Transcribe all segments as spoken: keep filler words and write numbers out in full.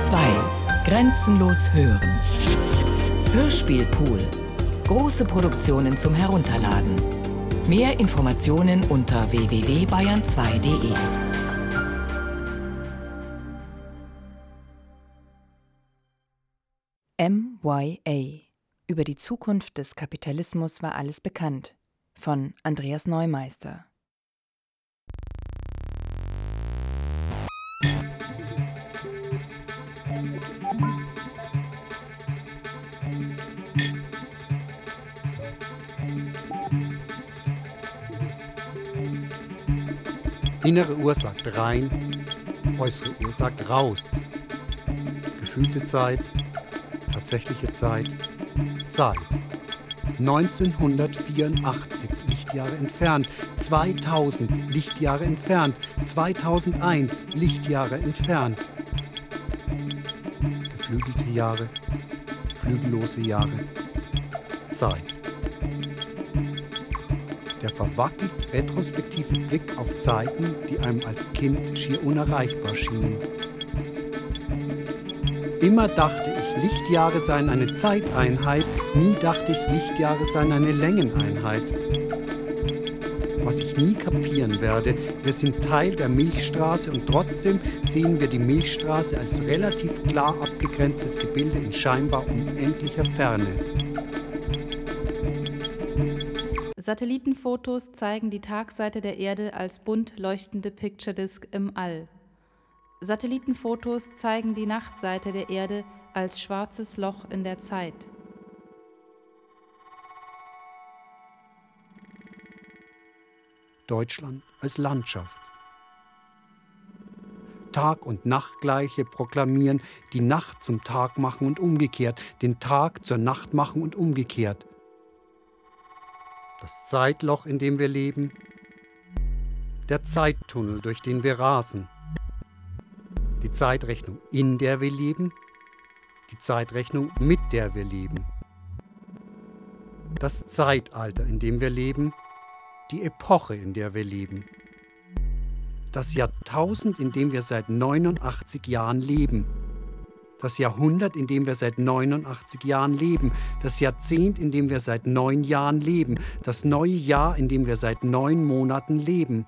zwei. Grenzenlos hören. Hörspielpool. Große Produktionen zum Herunterladen. Mehr Informationen unter w w w punkt bayern zwei punkt de. M Y A. Über die Zukunft des Kapitalismus war alles bekannt. Von Andreas Neumeister. Innere Uhr sagt rein, äußere Uhr sagt raus. Gefühlte Zeit, tatsächliche Zeit, Zeit. neunzehnhundertvierundachtzig Lichtjahre entfernt, zweitausend Lichtjahre entfernt, zweitausendeins Lichtjahre entfernt. Geflügelte Jahre, flügellose Jahre, Zeit. Der verwackelt retrospektive Blick auf Zeiten, die einem als Kind schier unerreichbar schienen. Immer dachte ich, Lichtjahre seien eine Zeiteinheit, nie dachte ich, Lichtjahre seien eine Längeneinheit. Was ich nie kapieren werde, wir sind Teil der Milchstraße und trotzdem sehen wir die Milchstraße als relativ klar abgegrenztes Gebilde in scheinbar unendlicher Ferne. Satellitenfotos zeigen die Tagseite der Erde als bunt leuchtende Picture Disk im All. Satellitenfotos zeigen die Nachtseite der Erde als schwarzes Loch in der Zeit. Deutschland als Landschaft. Tag- und Nachtgleiche proklamieren, die Nacht zum Tag machen und umgekehrt, den Tag zur Nacht machen und umgekehrt. Das Zeitloch, in dem wir leben, der Zeittunnel, durch den wir rasen, die Zeitrechnung, in der wir leben, die Zeitrechnung, mit der wir leben, das Zeitalter, in dem wir leben, die Epoche, in der wir leben, das Jahrtausend, in dem wir seit neunundachtzig Jahren leben, das Jahrhundert, in dem wir seit neunundachtzig Jahren leben, das Jahrzehnt, in dem wir seit neun Jahren leben, das neue Jahr, in dem wir seit neun Monaten leben.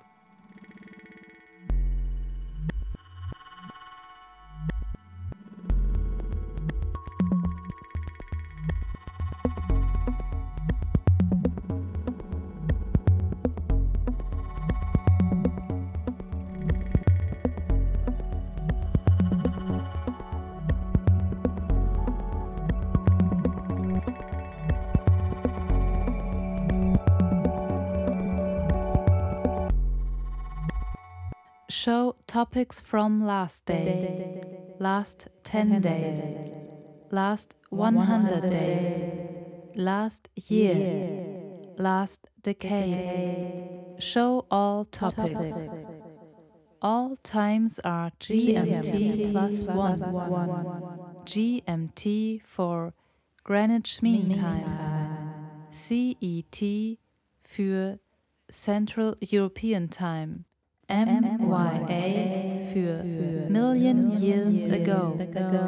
Show topics from last day, last ten days, last one hundred days, last year, last decade. Show all topics. All times are G M T plus one. G M T for Greenwich Mean Time. C E T für Central European Time. M Y A für Million Years Ago.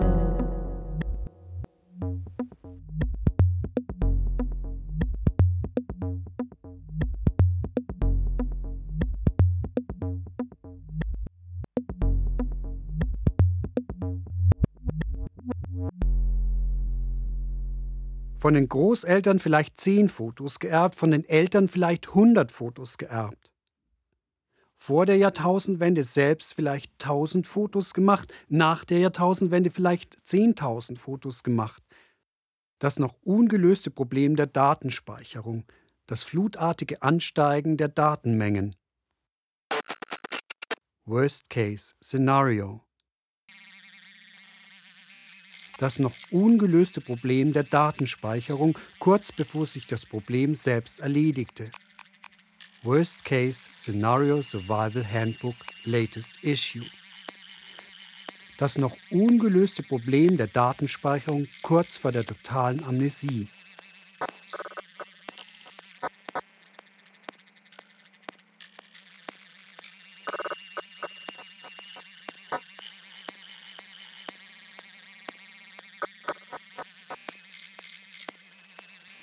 Von den Großeltern vielleicht zehn Fotos geerbt, von den Eltern vielleicht hundert Fotos geerbt. Vor der Jahrtausendwende selbst vielleicht tausend Fotos gemacht, nach der Jahrtausendwende vielleicht zehntausend Fotos gemacht. Das noch ungelöste Problem der Datenspeicherung, das flutartige Ansteigen der Datenmengen. Worst-Case-Szenario. Das noch ungelöste Problem der Datenspeicherung, kurz bevor sich das Problem selbst erledigte. Worst Case Scenario Survival Handbook Latest Issue. Das noch ungelöste Problem der Datenspeicherung kurz vor der totalen Amnesie.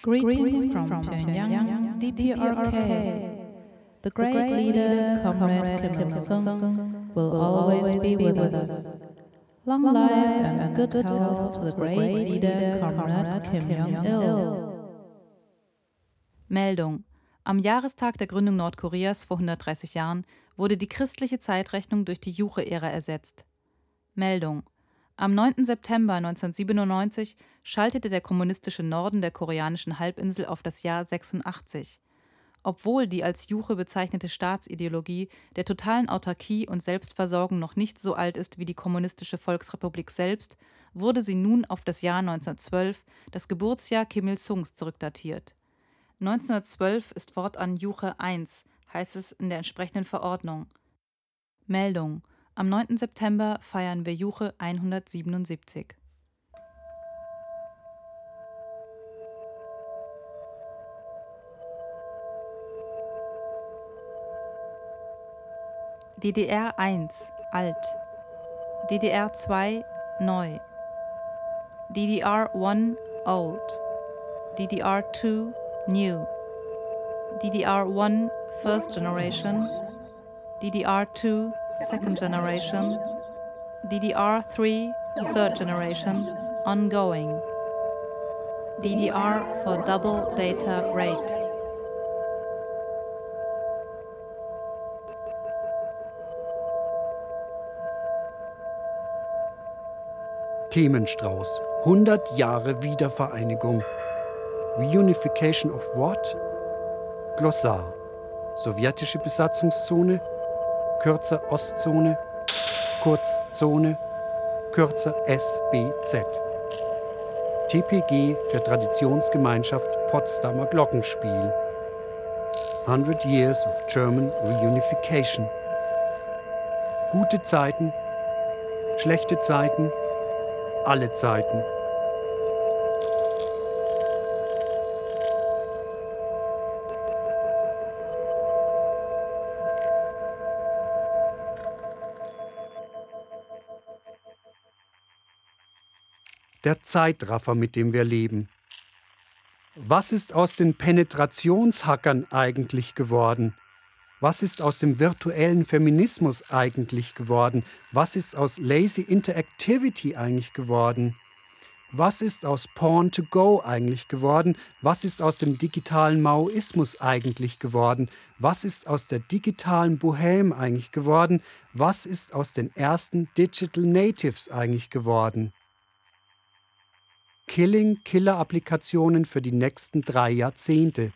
Greetings from Pyongyang, D P R K. The great leader, Comrade Kim Il-sung, will always be with us. Long life and good health to the great leader, Comrade Kim Jong-il. Meldung. Am Jahrestag der Gründung Nordkoreas vor hundertdreißig Jahren wurde die christliche Zeitrechnung durch die Juche-Ära ersetzt. Meldung. Am neunten September neunzehnhundertsiebenundneunzig schaltete der kommunistische Norden der koreanischen Halbinsel auf das Jahr sechsundachtzig. Obwohl die als Juche bezeichnete Staatsideologie der totalen Autarkie und Selbstversorgung noch nicht so alt ist wie die kommunistische Volksrepublik selbst, wurde sie nun auf das Jahr neunzehnhundertzwölf, das Geburtsjahr Kim Il-sungs, zurückdatiert. neunzehnhundertzwölf ist fortan Juche eins, heißt es in der entsprechenden Verordnung. Meldung. Am neunten September feiern wir Juche hundertsiebenundsiebzig. D D R eins alt, D D R zwei neu, D D R eins old, D D R zwei new, D D R eins first generation, D D R two second generation, D D R three third generation, ongoing, D D R for double data rate. Themenstrauß. hundert Jahre Wiedervereinigung. Reunification of what? Glossar. Sowjetische Besatzungszone, kürzer Ostzone, Kurzzone, kürzer S B Z. T P G für Traditionsgemeinschaft Potsdamer Glockenspiel. hundred Years of German Reunification. Gute Zeiten, schlechte Zeiten, alle Zeiten. Der Zeitraffer, mit dem wir leben. Was ist aus den Penetrationshackern eigentlich geworden? Was ist aus dem virtuellen Feminismus eigentlich geworden? Was ist aus Lazy Interactivity eigentlich geworden? Was ist aus Porn to Go eigentlich geworden? Was ist aus dem digitalen Maoismus eigentlich geworden? Was ist aus der digitalen Bohème eigentlich geworden? Was ist aus den ersten Digital Natives eigentlich geworden? Killing-Killer-Applikationen für die nächsten drei Jahrzehnte.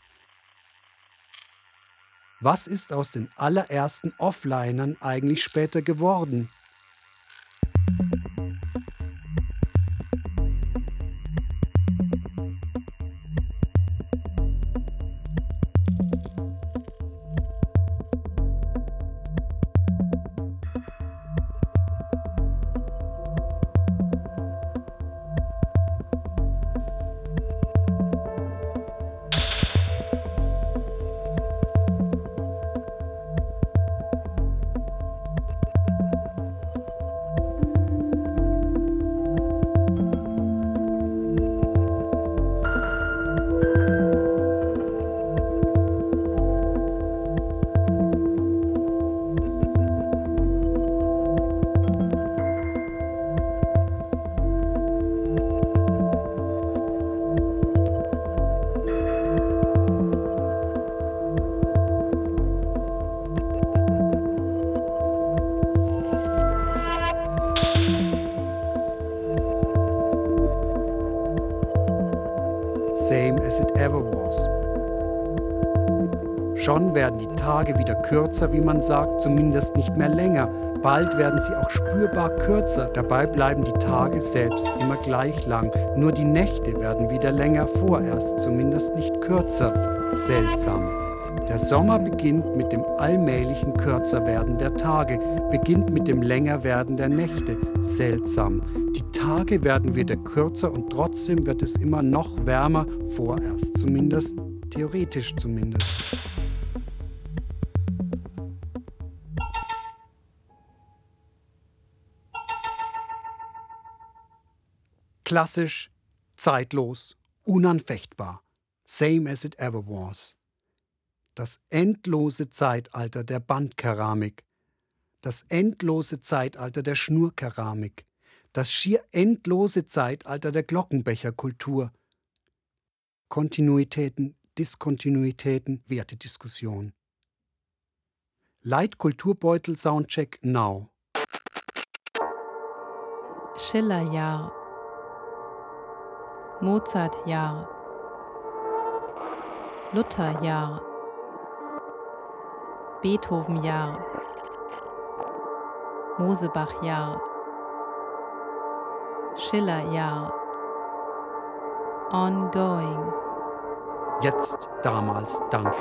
Was ist aus den allerersten Offlinern eigentlich später geworden? Same as it ever was. Schon werden die Tage wieder kürzer, wie man sagt, zumindest nicht mehr länger. Bald werden sie auch spürbar kürzer, dabei bleiben die Tage selbst immer gleich lang. Nur die Nächte werden wieder länger, vorerst zumindest nicht kürzer. Seltsam. Der Sommer beginnt mit dem allmählichen Kürzerwerden der Tage, beginnt mit dem Längerwerden der Nächte. Seltsam. Die Tage werden wieder kürzer und trotzdem wird es immer noch wärmer, vorerst zumindest, theoretisch zumindest. Klassisch, zeitlos, unanfechtbar. Same as it ever was. Das endlose Zeitalter der Bandkeramik. Das endlose Zeitalter der Schnurkeramik. Das schier endlose Zeitalter der Glockenbecherkultur. Kontinuitäten, Diskontinuitäten, Wertediskussion. Leitkulturbeutel Soundcheck now. Schillerjahr, Mozartjahr, Lutherjahr, Beethovenjahr, Mosebachjahr, Schillerjahr, Ongoing. Jetzt, damals, danke.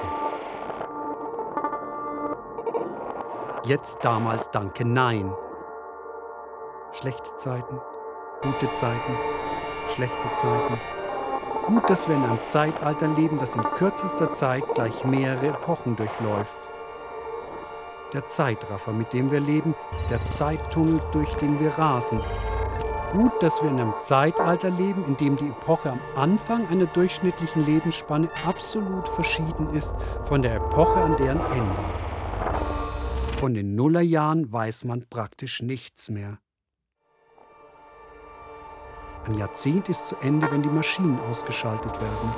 Jetzt, damals, danke, nein. Schlechte Zeiten, gute Zeiten, schlechte Zeiten. Gut, dass wir in einem Zeitalter leben, das in kürzester Zeit gleich mehrere Epochen durchläuft. Der Zeitraffer, mit dem wir leben, der Zeittunnel, durch den wir rasen. Gut, dass wir in einem Zeitalter leben, in dem die Epoche am Anfang einer durchschnittlichen Lebensspanne absolut verschieden ist von der Epoche an deren Ende. Von den Nullerjahren weiß man praktisch nichts mehr. Ein Jahrzehnt ist zu Ende, wenn die Maschinen ausgeschaltet werden.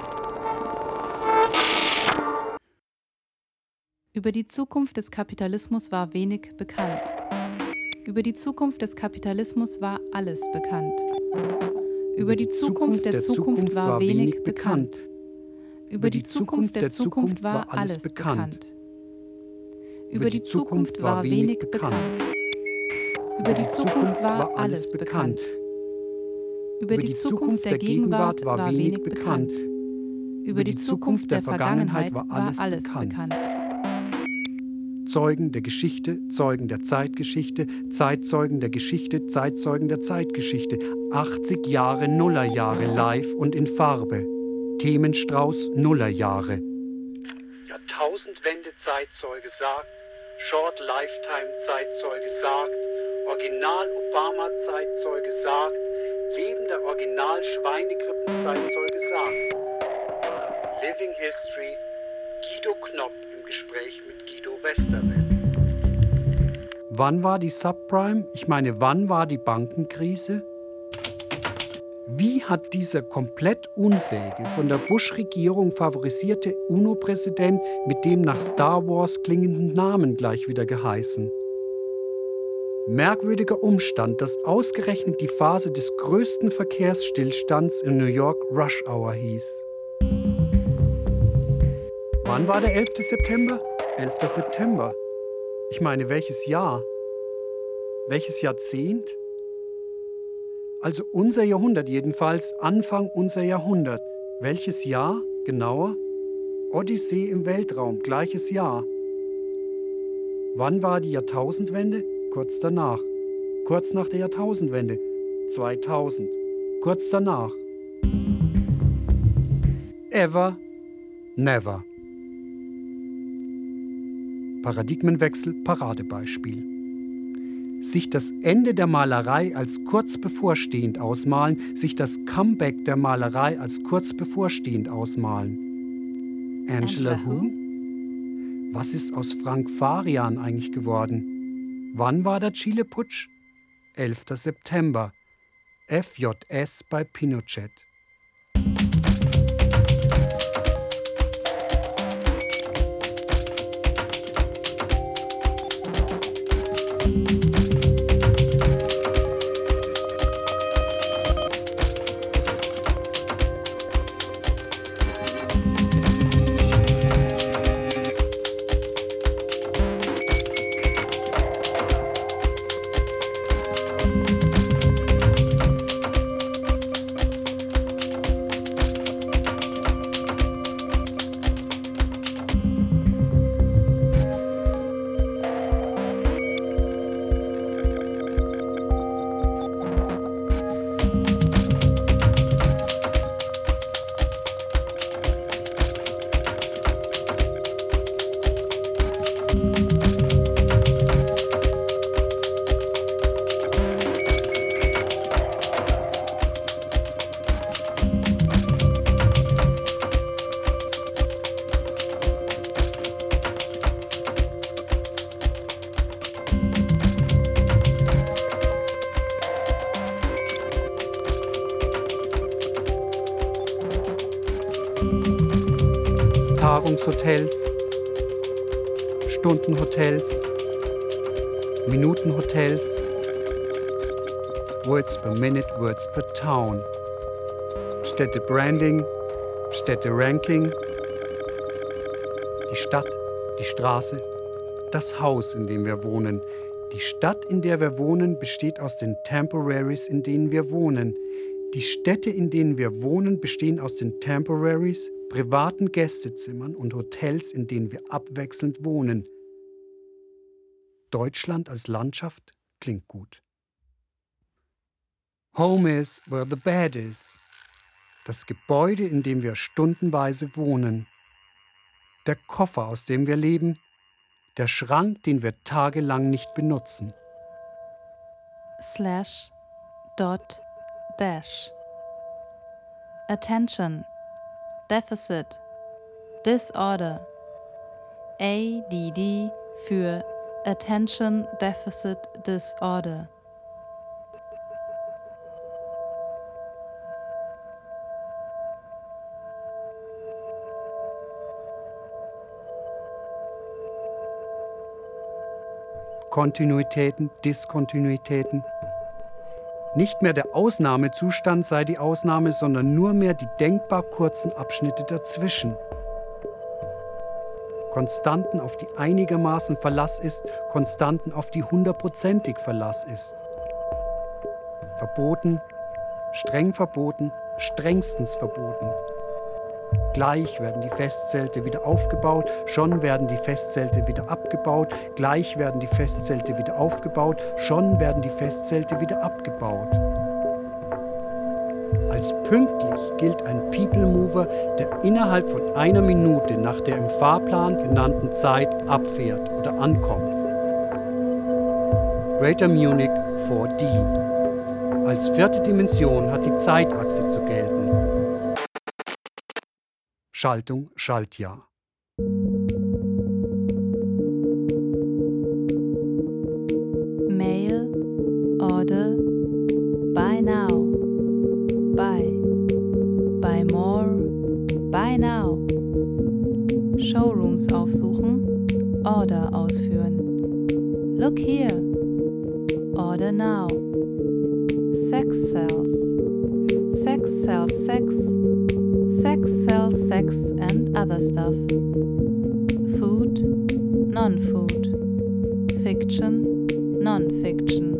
Über die Zukunft des Kapitalismus war wenig bekannt. Über die Zukunft des Kapitalismus war alles bekannt. Über die Zukunft der Zukunft war wenig bekannt. Über die Zukunft der Zukunft war alles bekannt. Über die Zukunft war wenig bekannt. Über die Zukunft war alles bekannt. Über die Zukunft der Gegenwart war wenig bekannt. Über die Zukunft der Vergangenheit war alles bekannt. Zeugen der Geschichte, Zeugen der Zeitgeschichte, Zeitzeugen der Geschichte, Zeitzeugen der Zeitgeschichte. achtzig Jahre Nullerjahre live und in Farbe. Themenstrauß Nullerjahre. Jahrtausendwende Zeitzeuge sagt, Short Lifetime Zeitzeuge sagt, Original Obama Zeitzeuge sagt, lebender Original Schweinegrippen Zeitzeuge sagt. Living History, Guido Knopp im Gespräch mit Guido Westerwelle. Wann war die Subprime? Ich meine, wann war die Bankenkrise? Wie hat dieser komplett unfähige, von der Bush-Regierung favorisierte UNO-Präsident mit dem nach Star Wars klingenden Namen gleich wieder geheißen? Merkwürdiger Umstand, dass ausgerechnet die Phase des größten Verkehrsstillstands in New York Rush Hour hieß. Wann war der elfte September? elfter September. Ich meine, welches Jahr? Welches Jahrzehnt? Also unser Jahrhundert jedenfalls, Anfang unser Jahrhundert. Welches Jahr? Genauer? Odyssee im Weltraum, gleiches Jahr. Wann war die Jahrtausendwende? Kurz danach. Kurz nach der Jahrtausendwende. zweitausend. Kurz danach. Ever, never. Paradigmenwechsel, Paradebeispiel. Sich das Ende der Malerei als kurz bevorstehend ausmalen, sich das Comeback der Malerei als kurz bevorstehend ausmalen. Angela, Angela Who? Was ist aus Frank Farian eigentlich geworden? Wann war der Chile-Putsch? elfter September. F J S bei Pinochet. Tagungshotels, Stundenhotels, Minutenhotels, Words per Minute, Words per Town, Städtebranding, Städteranking, die Stadt, die Straße, das Haus, in dem wir wohnen. Die Stadt, in der wir wohnen, besteht aus den Temporaries, in denen wir wohnen. Die Städte, in denen wir wohnen, bestehen aus den Temporaries, privaten Gästezimmern und Hotels, in denen wir abwechselnd wohnen. Deutschland als Landschaft klingt gut. Home is where the bed is. Das Gebäude, in dem wir stundenweise wohnen. Der Koffer, aus dem wir leben. Der Schrank, den wir tagelang nicht benutzen. Slash, dot, dash. Attention, Deficit, Disorder. A D D für Attention Deficit Disorder. Kontinuitäten, Diskontinuitäten. Nicht mehr der Ausnahmezustand sei die Ausnahme, sondern nur mehr die denkbar kurzen Abschnitte dazwischen. Konstanten, auf die einigermaßen Verlass ist, Konstanten, auf die hundertprozentig Verlass ist. Verboten, streng verboten, strengstens verboten. Gleich werden die Festzelte wieder aufgebaut, schon werden die Festzelte wieder abgebaut, gleich werden die Festzelte wieder aufgebaut, schon werden die Festzelte wieder abgebaut. Als pünktlich gilt ein People Mover, der innerhalb von einer Minute nach der im Fahrplan genannten Zeit abfährt oder ankommt. Greater Munich vier D. Als vierte Dimension hat die Zeitachse zu gelten. Schaltung, Schaltjahr. Mail, Order, Buy Now, Buy, Buy More, Buy Now. Showrooms aufsuchen, Order ausführen. Look here, Order Now. Sex sells, Sex sells sex. Sex sells sex and other stuff. Food, non-food. Fiction, non-fiction.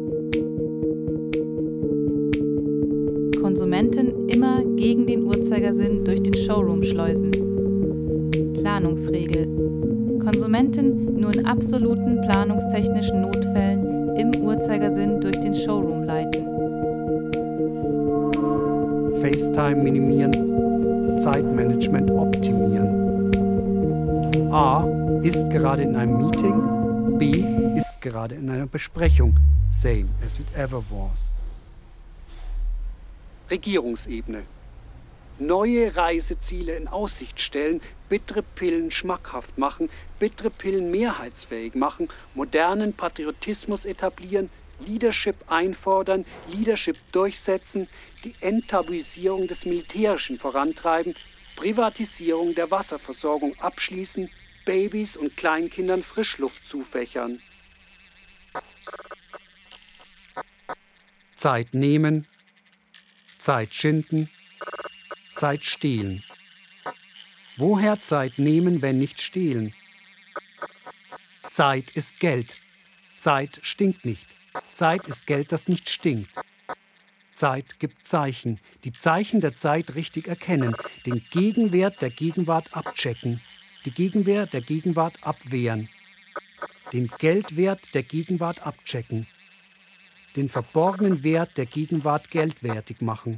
Konsumenten immer gegen den Uhrzeigersinn durch den Showroom schleusen. Planungsregel. Konsumenten nur in absoluten planungstechnischen Notfällen im Uhrzeigersinn durch den Showroom leiten. FaceTime minimieren. Zeitmanagement optimieren. A ist gerade in einem Meeting, B ist gerade in einer Besprechung. Same as it ever was. Regierungsebene. Neue Reiseziele in Aussicht stellen, bittere Pillen schmackhaft machen, bittere Pillen mehrheitsfähig machen, modernen Patriotismus etablieren, Leadership einfordern, Leadership durchsetzen, die Enttabuisierung des Militärischen vorantreiben, Privatisierung der Wasserversorgung abschließen, Babys und Kleinkindern Frischluft zufächern. Zeit nehmen, Zeit schinden, Zeit stehlen. Woher Zeit nehmen, wenn nicht stehlen? Zeit ist Geld. Zeit stinkt nicht. Zeit ist Geld, das nicht stinkt. Zeit gibt Zeichen. Die Zeichen der Zeit richtig erkennen. Den Gegenwert der Gegenwart abchecken. Die Gegenwart der Gegenwart abwehren. Den Geldwert der Gegenwart abchecken. Den verborgenen Wert der Gegenwart geldwertig machen.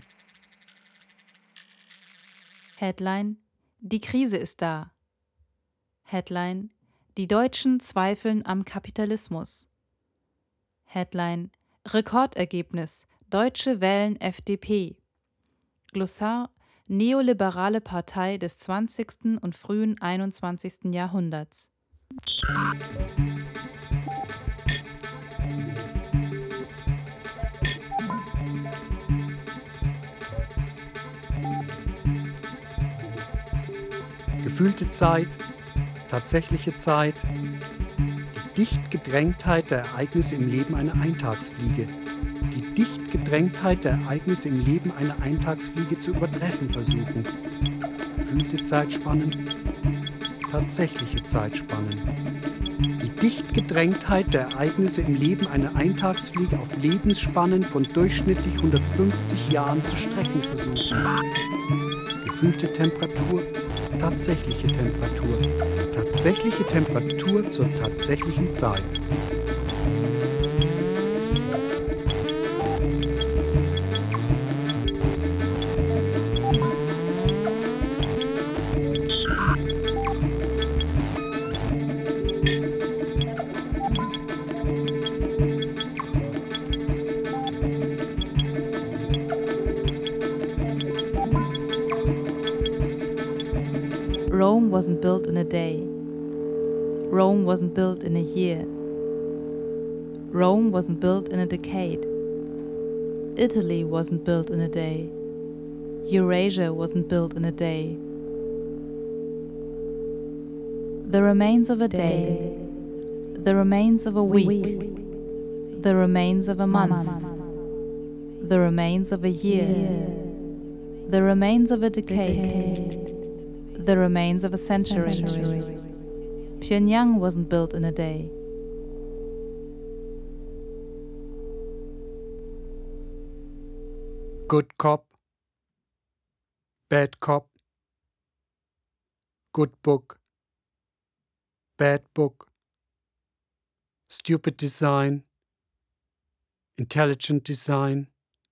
Headline: Die Krise ist da. Headline: Die Deutschen zweifeln am Kapitalismus. Headline: Rekordergebnis: Deutsche wählen F D P. Glossar: Neoliberale Partei des zwanzigsten und frühen einundzwanzigsten Jahrhunderts. Gefühlte Zeit, tatsächliche Zeit, die Dichtgedrängtheit der Ereignisse im Leben einer Eintagsfliege, die Dichtgedrängtheit der Ereignisse im Leben einer Eintagsfliege zu übertreffen versuchen. Gefühlte Zeitspannen, tatsächliche Zeitspannen. Die Dichtgedrängtheit der Ereignisse im Leben einer Eintagsfliege auf Lebensspannen von durchschnittlich hundertfünfzig Jahren zu strecken versuchen. Gefühlte Temperatur, tatsächliche Temperatur. Tatsächliche Temperatur zur tatsächlichen Zeit. Rome wasn't built in a day. Rome wasn't built in a year. Rome wasn't built in a decade. Italy wasn't built in a day. Eurasia wasn't built in a day. The remains of a day, the remains of a week, the remains of a month, the remains of a year, the remains of a decade, the remains of a century. Pyongyang wasn't built in a day. Good cop, bad cop, good book, bad book, stupid design, intelligent design,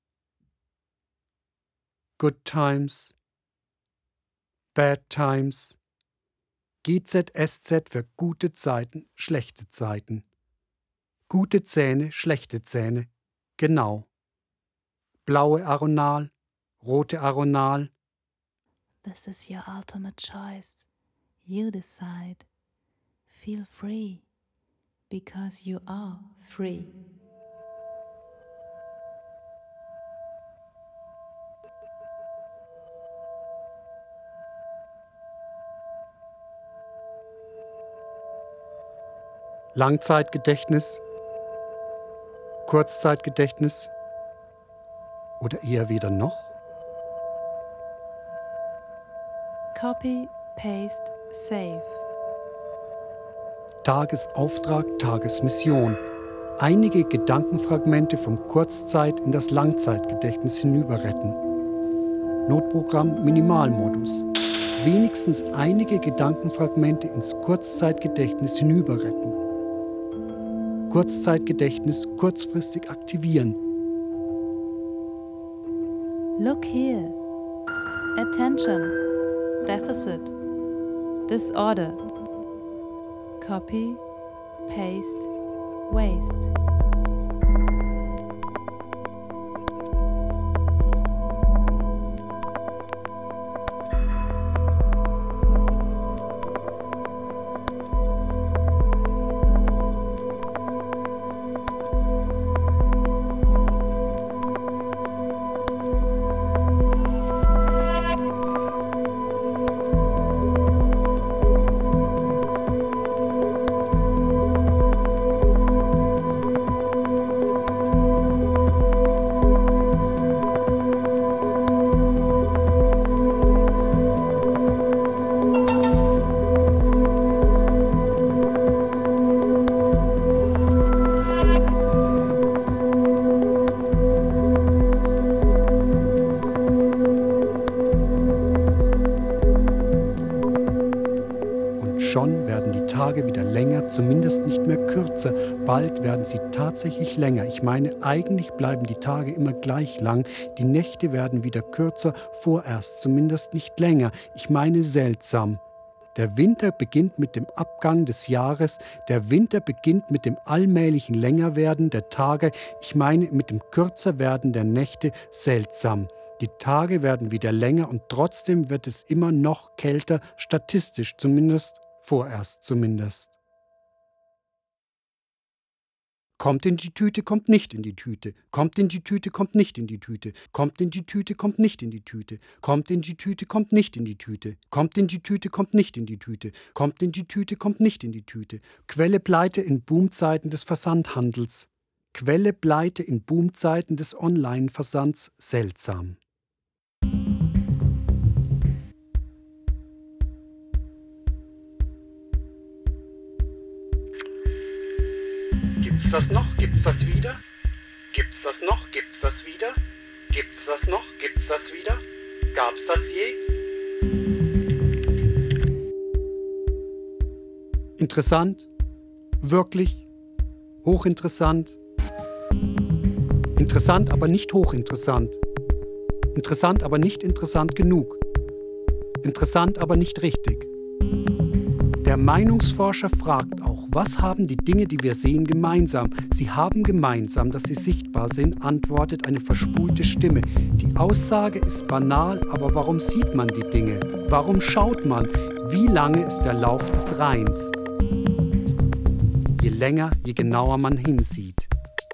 good times, bad times, G Z S Z für gute Zeiten, schlechte Zeiten. Gute Zähne, schlechte Zähne, genau. Blaue Aronal, rote Aronal. This is your ultimate choice. You decide. Feel free, because you are free. Langzeitgedächtnis, Kurzzeitgedächtnis oder eher weder noch? Copy, paste, save. Tagesauftrag, Tagesmission. Einige Gedankenfragmente vom Kurzzeit- in das Langzeitgedächtnis hinüberretten. Notprogramm Minimalmodus. Wenigstens einige Gedankenfragmente ins Kurzzeitgedächtnis hinüberretten. Kurzzeitgedächtnis kurzfristig aktivieren. Look here. Attention. Deficit. Disorder. Copy, paste, waste. Schon werden die Tage wieder länger, zumindest nicht mehr kürzer. Bald werden sie tatsächlich länger. Ich meine, eigentlich bleiben die Tage immer gleich lang. Die Nächte werden wieder kürzer, vorerst zumindest nicht länger. Ich meine, seltsam. Der Winter beginnt mit dem Abgang des Jahres. Der Winter beginnt mit dem allmählichen Längerwerden der Tage. Ich meine, mit dem Kürzerwerden der Nächte. Seltsam. Die Tage werden wieder länger und trotzdem wird es immer noch kälter, statistisch zumindest. Vorerst zumindest. Kommt in die Tüte, kommt nicht in die Tüte. Kommt in die Tüte, kommt nicht in die Tüte. Kommt in die Tüte, kommt nicht in die Tüte. Kommt in die Tüte, kommt nicht in die Tüte. Kommt in die Tüte, kommt nicht in die Tüte. Kommt in die Tüte, kommt nicht in die Tüte. Quelle Pleite in Boomzeiten des Versandhandels. Quelle Pleite in Boomzeiten des Online-Versands seltsam. Gibt's das noch? Gibt's das wieder? Gibt's das noch? Gibt's das wieder? Gibt's das noch? Gibt's das wieder? Gab's das je? Interessant, wirklich, hochinteressant. Interessant, aber nicht hochinteressant. Interessant, aber nicht interessant genug. Interessant, aber nicht richtig. Der Meinungsforscher fragt auch, was haben die Dinge, die wir sehen, gemeinsam? Sie haben gemeinsam, dass sie sichtbar sind, antwortet eine verspulte Stimme. Die Aussage ist banal, aber warum sieht man die Dinge? Warum schaut man? Wie lange ist der Lauf des Rheins? Je länger, je genauer man hinsieht.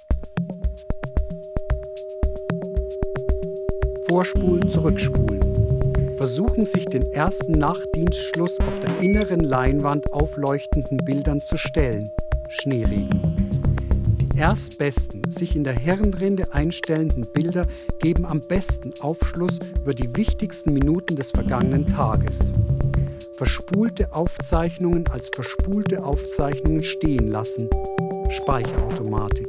Vorspulen, zurückspulen. Versuchen sich den ersten Nachtdienstschluss auf der inneren Leinwand aufleuchtenden Bildern zu stellen. Schneeregen. Die erstbesten, sich in der Hirnrinde einstellenden Bilder geben am besten Aufschluss über die wichtigsten Minuten des vergangenen Tages. Verspulte Aufzeichnungen als verspulte Aufzeichnungen stehen lassen. Speicherautomatik.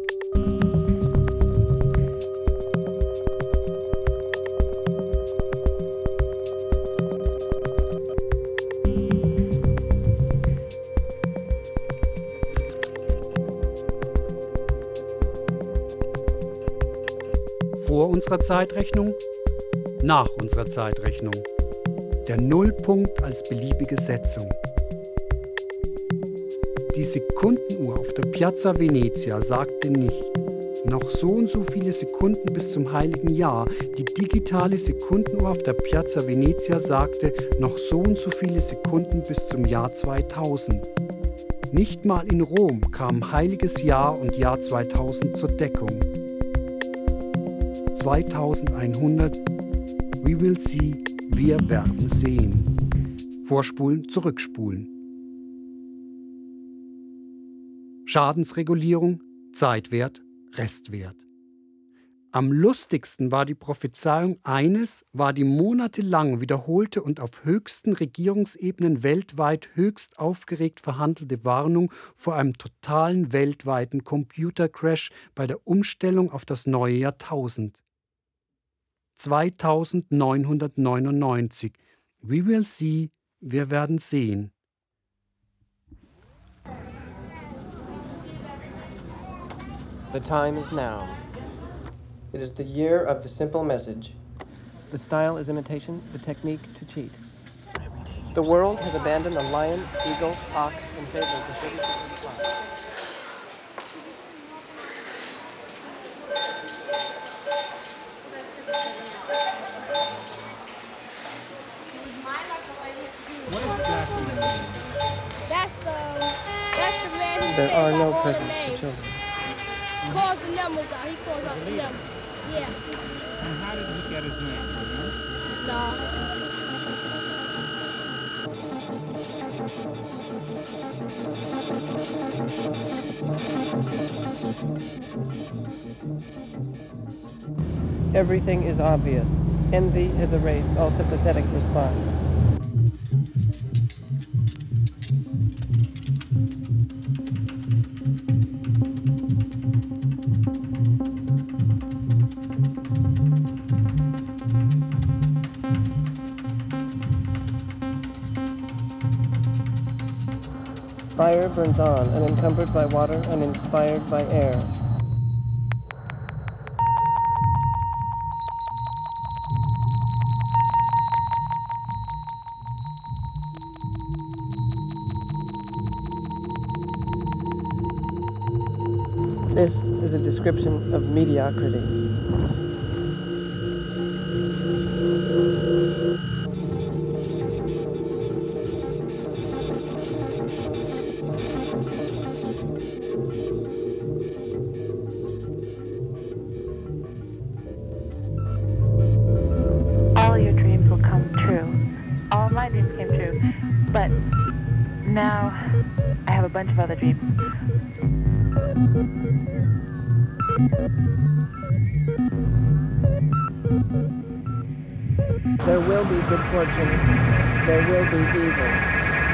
Vor unserer Zeitrechnung, nach unserer Zeitrechnung. Der Nullpunkt als beliebige Setzung. Die Sekundenuhr auf der Piazza Venezia sagte nicht, noch so und so viele Sekunden bis zum heiligen Jahr. Die digitale Sekundenuhr auf der Piazza Venezia sagte, noch so und so viele Sekunden bis zum Jahr zweitausend. Nicht mal in Rom kamen heiliges Jahr und Jahr zweitausend zur Deckung. zweitausendeinhundert, we will see, wir werden sehen. Vorspulen, zurückspulen. Schadensregulierung, Zeitwert, Restwert. Am lustigsten war die Prophezeiung eines, war die monatelang wiederholte und auf höchsten Regierungsebenen weltweit höchst aufgeregt verhandelte Warnung vor einem totalen weltweiten Computercrash bei der Umstellung auf das neue Jahrtausend. zweitausendneunhundertneunundneunzig. We will see, wir werden sehen. The time is now. It is the year of the simple message. The style is imitation, the technique to cheat. The world has abandoned the lion, eagle, ox in favor of the thirty-second fox. That's the that's the man who There says are no all the presents for names. children. Calls the numbers out. He calls out the numbers. Yeah. And how did he get his name? No. Everything is obvious. Envy has erased all sympathetic response. Fire burns on, unencumbered by water, uninspired by air. This is a description of mediocrity. But now I have a bunch of other dreams. There will be good fortune. There will be evil.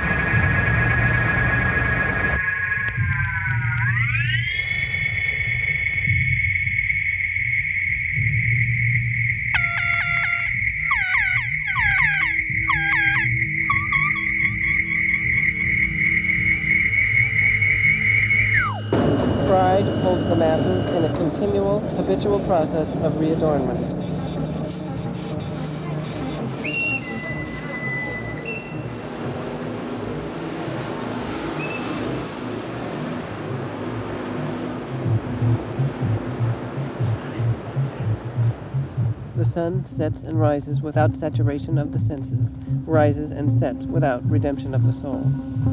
Pride holds the masses in a continual, habitual process of readornment. The sun sets and rises without saturation of the senses, rises and sets without redemption of the soul.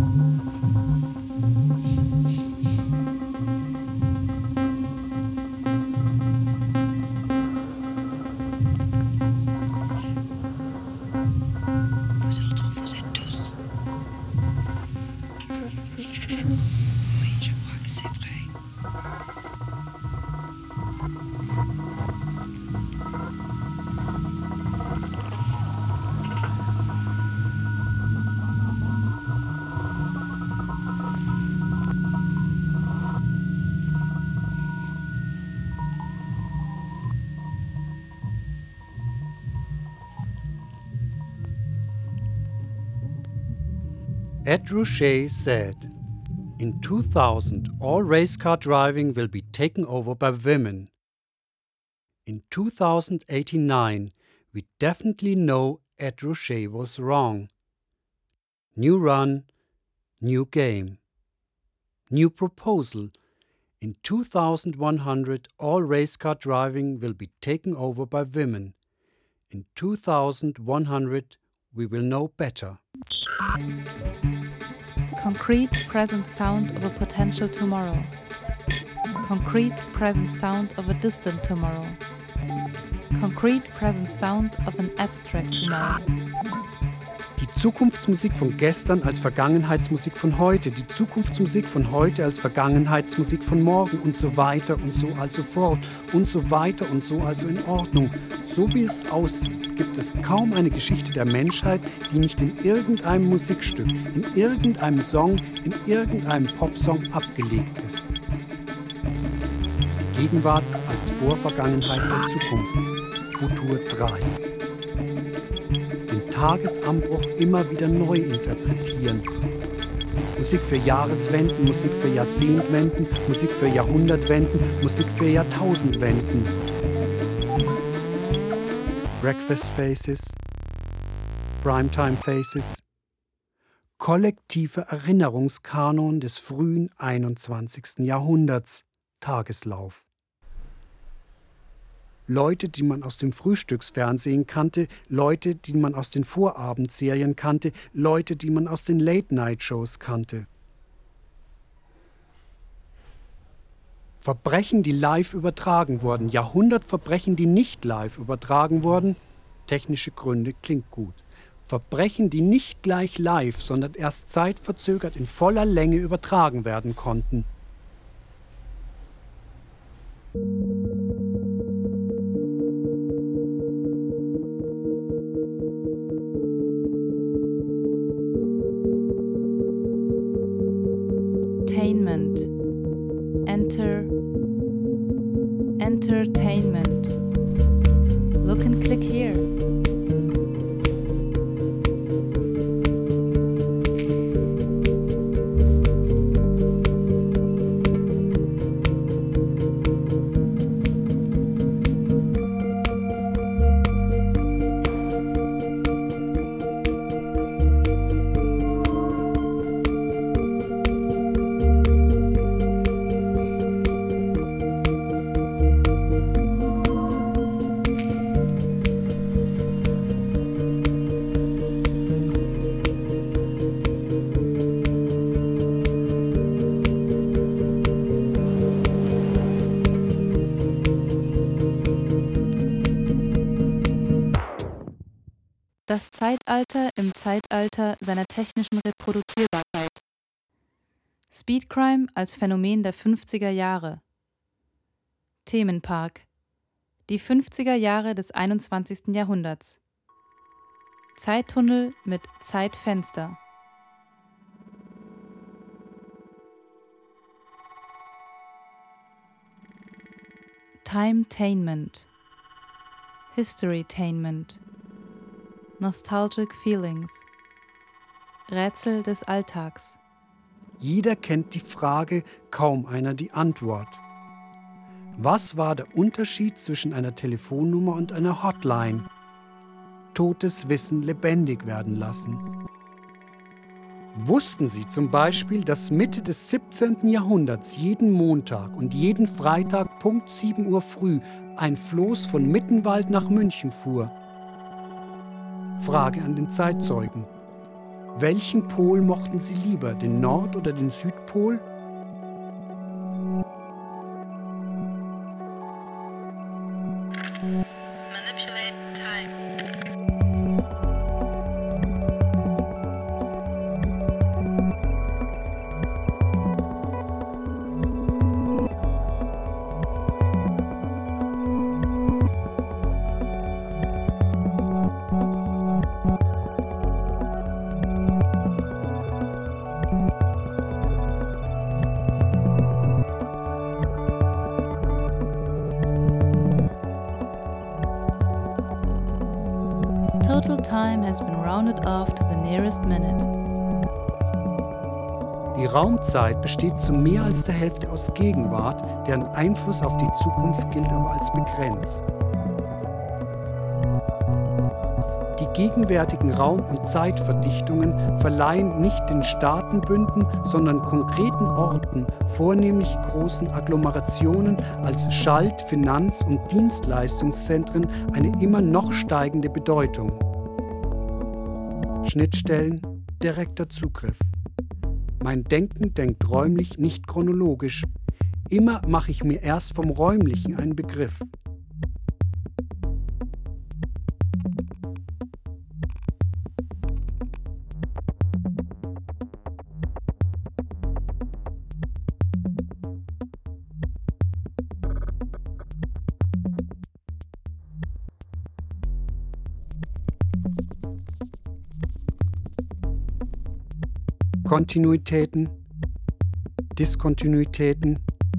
Ed Ruscha said, "In two thousand, all race car driving will be taken over by women. In two thousand eighty-nine, we definitely know Ed Ruscha was wrong. New run, new game. New proposal. In two thousand one hundred, all race car driving will be taken over by women. In two thousand one hundred, we will know better." Concrete present sound of a potential tomorrow. Concrete present sound of a distant tomorrow. Concrete present sound of an abstract tomorrow. Die Zukunftsmusik von gestern als Vergangenheitsmusik von heute, die Zukunftsmusik von heute als Vergangenheitsmusik von morgen und so weiter und so also fort und so weiter und so also in Ordnung. So wie es aussieht, gibt es kaum eine Geschichte der Menschheit, die nicht in irgendeinem Musikstück, in irgendeinem Song, in irgendeinem Popsong abgelegt ist. Die Gegenwart als Vorvergangenheit der Zukunft. Futur drei. Den Tagesanbruch immer wieder neu interpretieren. Musik für Jahreswenden, Musik für Jahrzehntwenden, Musik für Jahrhundertwenden, Musik für Jahrtausendwenden. Breakfast Faces, Primetime Faces, kollektiver Erinnerungskanon des frühen einundzwanzigsten Jahrhunderts, Tageslauf. Leute, die man aus dem Frühstücksfernsehen kannte, Leute, die man aus den Vorabendserien kannte, Leute, die man aus den Late-Night-Shows kannte. Verbrechen, die live übertragen wurden, Jahrhundertverbrechen, die nicht live übertragen wurden. Technische Gründe klingt gut. Verbrechen, die nicht gleich live, sondern erst zeitverzögert in voller Länge übertragen werden konnten. Entertainment. Enter. Entertainment. Look and click here. Das Zeitalter im Zeitalter seiner technischen Reproduzierbarkeit. Speedcrime als Phänomen der fünfziger Jahre. Themenpark. Die fünfziger Jahre des einundzwanzigsten Jahrhunderts. Zeittunnel mit Zeitfenster. Timetainment. Historytainment. Nostalgic Feelings. Rätsel des Alltags. Jeder kennt die Frage, kaum einer die Antwort. Was war der Unterschied zwischen einer Telefonnummer und einer Hotline? Totes Wissen lebendig werden lassen. Wussten Sie zum Beispiel, dass Mitte des siebzehnten Jahrhunderts jeden Montag und jeden Freitag Punkt sieben Uhr früh ein Floß von Mittenwald nach München fuhr? Frage an den Zeitzeugen. Welchen Pol mochten Sie lieber, den Nord- oder den Südpol? Manipulate time. Total time has been rounded off to the nearest minute. Die Raumzeit besteht zu mehr als der Hälfte aus Gegenwart, deren Einfluss auf die Zukunft gilt aber als begrenzt. Die gegenwärtigen Raum- und Zeitverdichtungen verleihen nicht den Staatenbünden, sondern konkreten Orten, vornehmlich großen Agglomerationen als Schalt-, Finanz- und Dienstleistungszentren eine immer noch steigende Bedeutung. Schnittstellen, direkter Zugriff. Mein Denken denkt räumlich, nicht chronologisch. Immer mache ich mir erst vom Räumlichen einen Begriff. Kontinuitäten, Diskontinuitäten,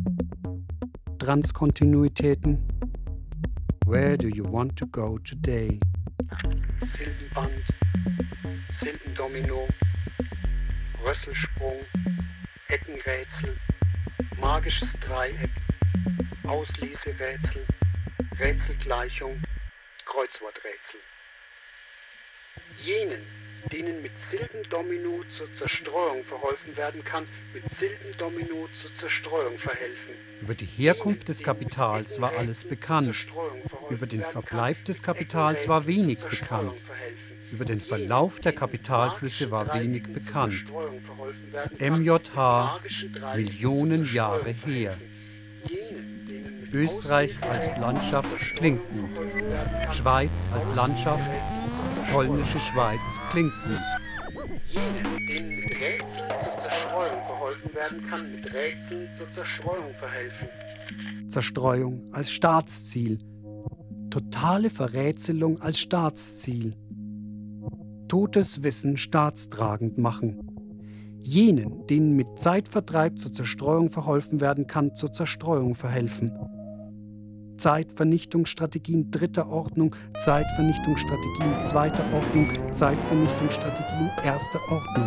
Transkontinuitäten. Where do you want to go today? Silbenband, Silbendomino, Rösselsprung, Eckenrätsel, magisches Dreieck, Ausleserätsel, Rätselgleichung, Kreuzworträtsel. Jenen, denen mit Silbendomino zur Zerstreuung verholfen werden kann, mit Silbendomino zur Zerstreuung verhelfen. Über die Herkunft des Kapitals war alles bekannt. Über den Verbleib des Kapitals war wenig bekannt. Über den Verlauf der Kapitalflüsse war wenig bekannt. M J H, Millionen Jahre her. Österreich als Landschaft klingt gut. Schweiz als Landschaft, polnische Schweiz klingt gut. Jenen, denen mit Rätseln zur Zerstreuung verholfen werden kann, mit Rätseln zur Zerstreuung verhelfen. Zerstreuung als Staatsziel. Totale Verrätselung als Staatsziel. Totes Wissen staatstragend machen. Jenen, denen mit Zeitvertreib zur Zerstreuung verholfen werden kann, zur Zerstreuung verhelfen. Zeitvernichtungsstrategien dritter Ordnung, Zeitvernichtungsstrategien zweiter Ordnung, Zeitvernichtungsstrategien erster Ordnung.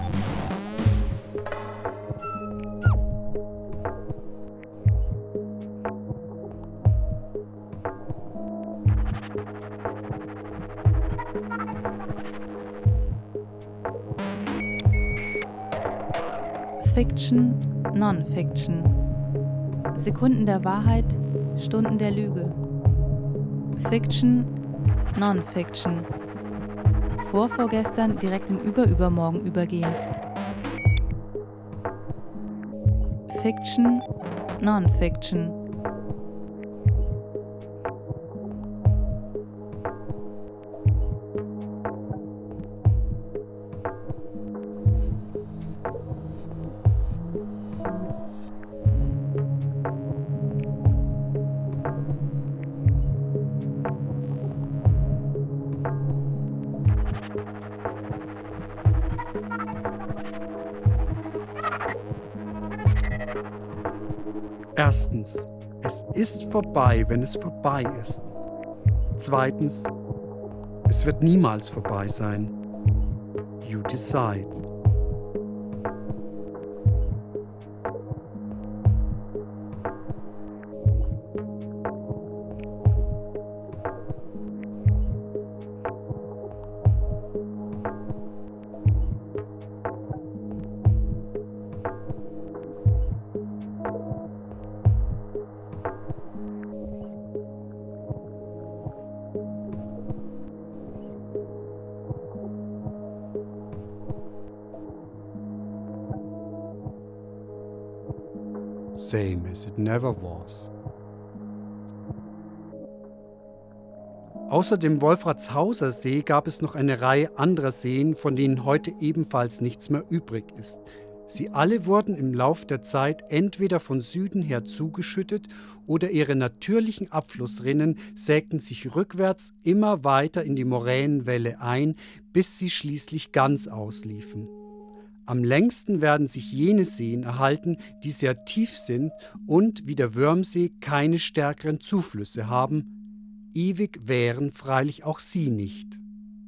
Fiction, Non-Fiction. Sekunden der Wahrheit, Stunden der Lüge. Fiction, Non-Fiction. Vorvorgestern direkt in Überübermorgen übergehend. Fiction, Non-Fiction. Erstens, es ist vorbei, wenn es vorbei ist. Zweitens, es wird niemals vorbei sein. You decide. Same as it never was. Außer dem Wolfratshauser See gab es noch eine Reihe anderer Seen, von denen heute ebenfalls nichts mehr übrig ist. Sie alle wurden im Lauf der Zeit entweder von Süden her zugeschüttet oder ihre natürlichen Abflussrinnen sägten sich rückwärts immer weiter in die Moränenwälle ein, bis sie schließlich ganz ausliefen. Am längsten werden sich jene Seen erhalten, die sehr tief sind und, wie der Wörmsee, keine stärkeren Zuflüsse haben. Ewig wären freilich auch sie nicht.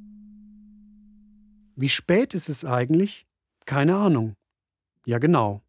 Wie spät ist es eigentlich? Keine Ahnung. Ja, genau.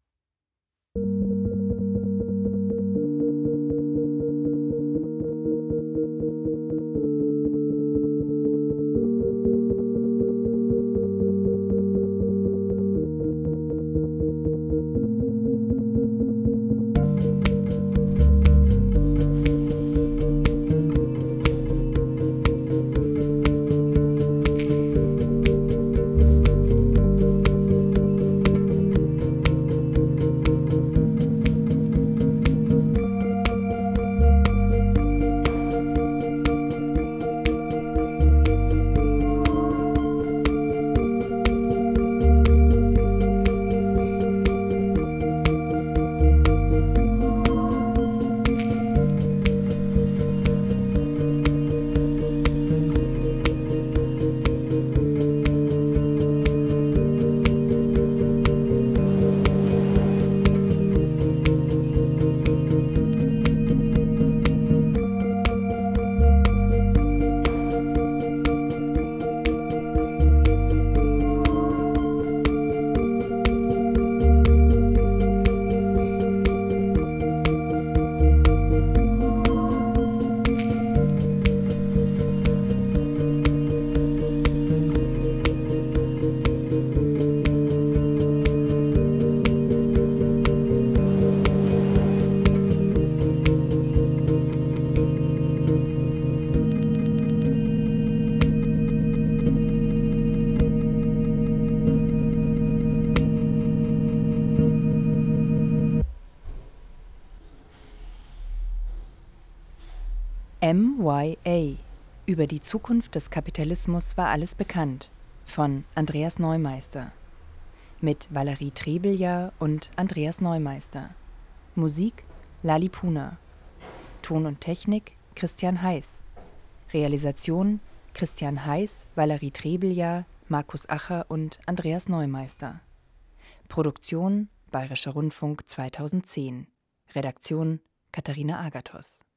M Y A. Über die Zukunft des Kapitalismus war alles bekannt. Von Andreas Neumeister. Mit Valerie Trebeljahr und Andreas Neumeister. Musik Lali Puna. Ton und Technik Christian Heiß. Realisation Christian Heiß, Valerie Trebeljahr, Markus Acher und Andreas Neumeister. Produktion Bayerischer Rundfunk zweitausendzehn. Redaktion Katharina Agathos.